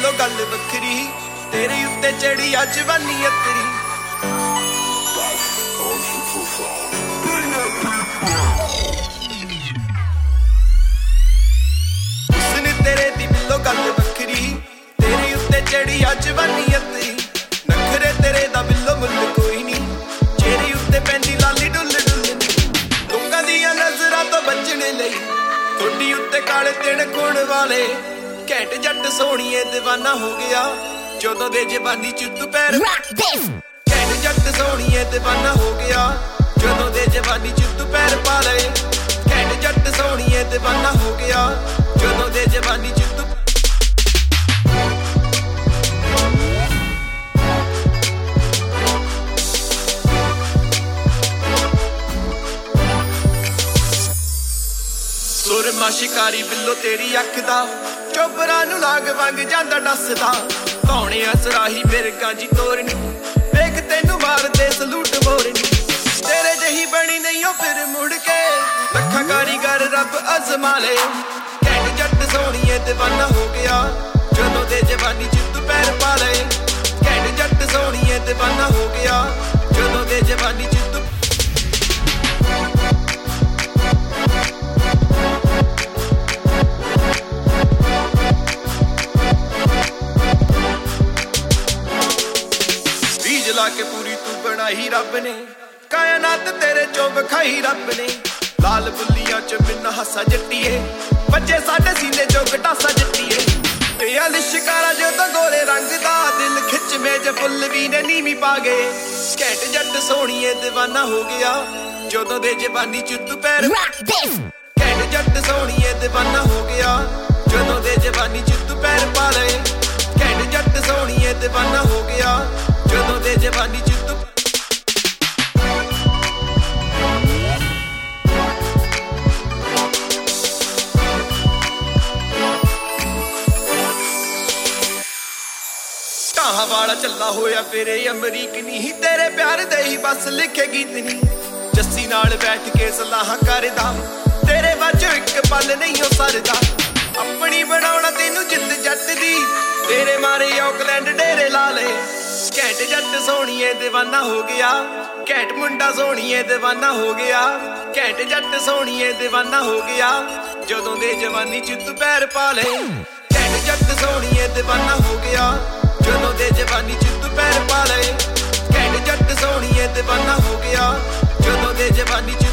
बिल्लो गल बखरी तेरे उत्ते चढ़ी अज वानी अतरी उसने तेरे दी बिल्लो गल बखरी तेरे उत्ते चढ़ी अज वानी अतरी नखरे तेरे दा बिल्लो मुल्ल कोई नहीं चेहरे उत्ते पैंदी लाली डुल डुल लोकां दियां नजरां तो बचने लई थोड़ी उत्ते काले तिण कोण वाले घैंट जट सोहणीए दीवाना हो गया जोदों दे जवानी च तू पैर घैंट जट सोहणीए दीवाना हो गया जोदों दे जवानी च तू पैर पा लए घैंट जट सोहणीए दीवाना हो गया जोदों दे जवानी च तू सुरमा शिकारी बिल्लो तेरी अख दा चोबरा नू लाग वंग जांदा डसदा कौने असराही मिर्गां जी तोरनी वेख तैनू मारदे सलूट मोरनी तेरे जही बनी नहीं ओ फिर मुड़ के लखा कारीगर रब अजमा ले घैंट जट सोहणीए दीवाना हो गया जदों दे जवानी च तू पैर पा लए घैंट जट सोहणीए दीवाना हो गया जदों दे जवानी च तू के पूरी तू बनाई रब ने कायनात तेरे चो विखाई रब ने लाल बुल्लियां च बिन हसा जट्टीए बच्चे साडे सीने चो गटासा जट्टीए ते लिशकारा जो तो गोरे रंग दा दिल खिच मेज फुल भी ने नीवी पा गए घैंट जट सोहणीए दीवाना हो गया जोदों दे जवानी च तू पैर घैंट जट सोहणीए दीवाना हो गया जोदों दे जवानी च तू पैर पा लए घैंट जट सोहणीए दीवाना हो गया जोदों दे जवानी च तू ढाहां वाला चला होया फिरे अमरीक नहीं तेरे प्यार दे ही बस लिखे गीत नहीं जस्सी नाल बैठ के सलाहां करदा तेरे वजो एक पल नहीं हो सरदा अपनी बनाउणा तैनू जिद्द जट दी तेरे मारे ऑकलैंड डेरे ला ले घैंट जट सोहणीए दीवाना हो गया घैंट मुंडा सोहणीए दीवाना हो गया घैंट जट सोहणीए दीवाना हो गया जदों दे जवानी च तू पैर पा ले घैंट जट सोहणीए दीवाना हो गया जदों दे जवानी च तू पैर पा ले घैंट जट सोहणीए दीवाना हो गया जदों दे जवानी च